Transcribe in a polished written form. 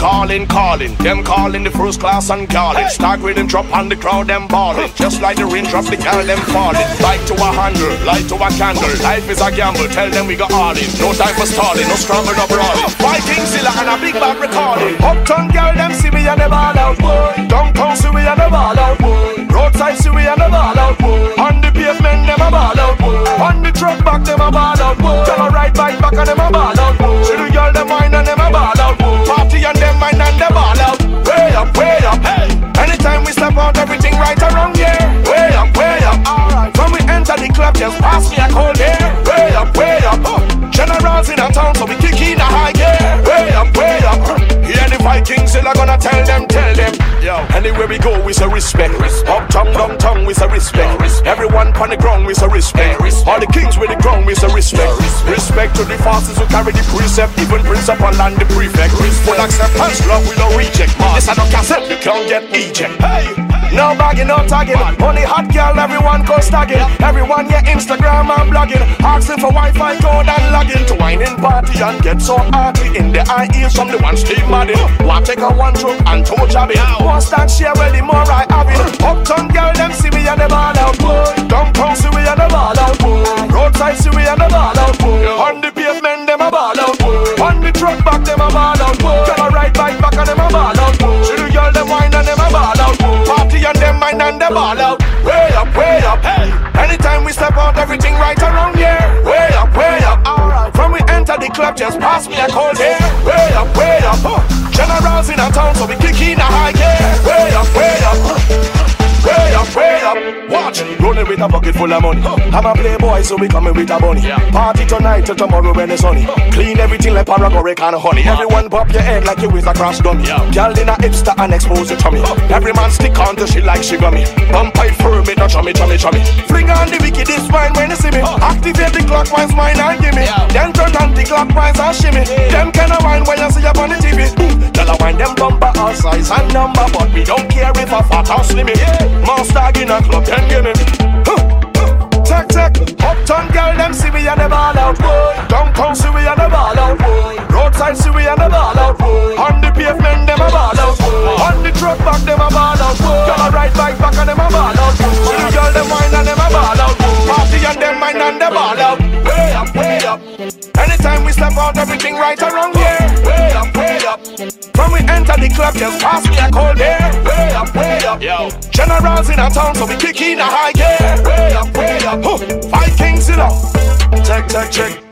calling. Them calling the first class and calling. Start rhythm drop on the crowd, them balling. Just like the rain drop, the girl them falling. Light to a handle, light to a candle. Life is a gamble, tell them we got all in. No time for stalling, no scramble, no brawling. Fighting Zilla and a big bad recording. Uptown girl, them see me and they ball out. Downtown see we and they ball out. Roadside see we and they ball out. On the pavement, them a ball out. On the truck back, them a ball out. Tell a ride bike back and them a ball out. See the girl, them wine and them a ball out. Party and them wine and they ball out. Way up, hey. Anytime we step out, everything right around here. Way up. Alright. When we enter the club, just pass me a cold air. Way up. Generals in a town, so we kick in a high gear. Way up. Hear the Vikings, still gonna tell them. Yo, anywhere we go, we say respect. Uptown, downtown, we say respect. Everyone on the ground, we say respect. All the kings with the crown, we say respect. Respect to the fastest who carry the precept. Even principal and the prefect. Full acceptance, love we don't reject. This I don't cassette, you can't get eject. Hey, no bagging, no tagging. Only hot girl, everyone go stagging. Everyone yeah, Instagram and blogging. Asking for Wi-Fi code and login. To wine in party and get so arty. In the eye ears from the one Steve Madden. Want take a one truck and toe jabbing. One stack share well the more I have it. Uptown girl, them see me and they ball out. Downtown see we and they ball out. Roadside see we and they ball out. On the pavement, them a ball out. On the truck back, them a ball out. Tell a ride bike back and them a ball out. See the girl, them wine and them a ball out. Party and them wine and they ball out. Way up, hey. Anytime we step out, everything right around here. Way up. Alright. From we enter the club, just pass me a cold air. Way up. Generals in a town, so we kick in a high gear. Way up. Watch, rolling with a bucket full of money. I'm a playboy, so we coming with a bunny. Party tonight till tomorrow when it's sunny. Clean everything like Paragoric and honey. Everyone pop your head like you is a crash dummy. Girl in a hipster and expose your tummy. Every man stick on to shit like she gummy. Bump pipe firm, it not chummy. Fling on the wickedest wine when you see me. Activate the clockwise wine and gimme. Then turn anti-clockwise and shimmy. Them kind of wine when you see up on the TV. Tell a wine them bumper all size and number, but we don't care if a fat or slimmy. Monster in a club, then give me. Tech, uptown girl, them see me and they ball out. Downtown see we and they ball out. Roadside see we and they ball out. On the pavement, them a ball out. On the truck back, them a ball out. Girl a ride bike back and them a ball out. See the girl, them wine and them a ball out. Party and them wine and they ball out. Way up. Anytime we step out, everything right around here. Way up. When we enter the club, just pass me a cold air. Way up. Yo, generals in a town, so we kick in a high gear. Way up. Vikings, Zilla. Check.